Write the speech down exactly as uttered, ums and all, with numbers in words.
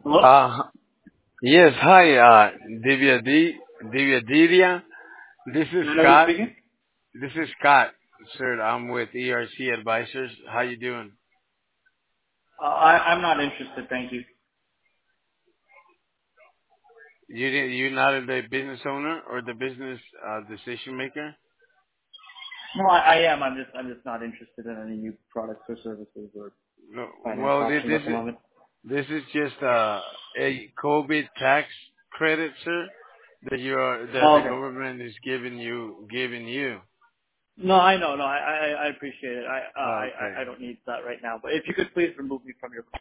Hello? Uh, yes, hi, uh, Divya D, Divya Divya. This is Hello, who's Scott. speaking? This is Scott, sir. I'm with E R C Advisors. How you doing? Uh, I, I'm not interested, thank you. You didn't- you're not the business owner or the business uh, decision maker? No, I, I am. I'm just, I'm just not interested in any new products or services or No. finance Well, this options this at the is moment. this is just uh, a COVID tax credit, sir, that you are that Oh, the okay. government is giving you giving you. No, I know. No, I, I, I appreciate it. I, uh, I, Okay. I I don't need that right now. But if you could please remove me from your